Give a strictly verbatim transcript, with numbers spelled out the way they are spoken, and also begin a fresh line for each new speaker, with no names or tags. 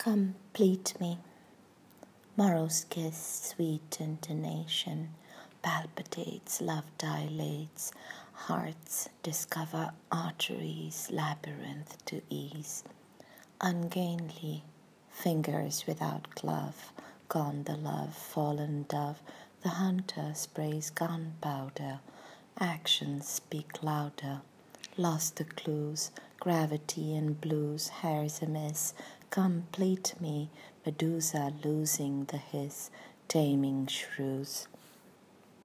Complete me. Morrow's kiss, sweet intonation, palpitates, love dilates, hearts discover arteries, labyrinth to ease. Ungainly, fingers without glove, gone the love, fallen dove, the hunter sprays gunpowder, actions speak louder. Lost the clues, gravity and blues, hairs amiss, complete me, Medusa losing the hiss, taming shrews.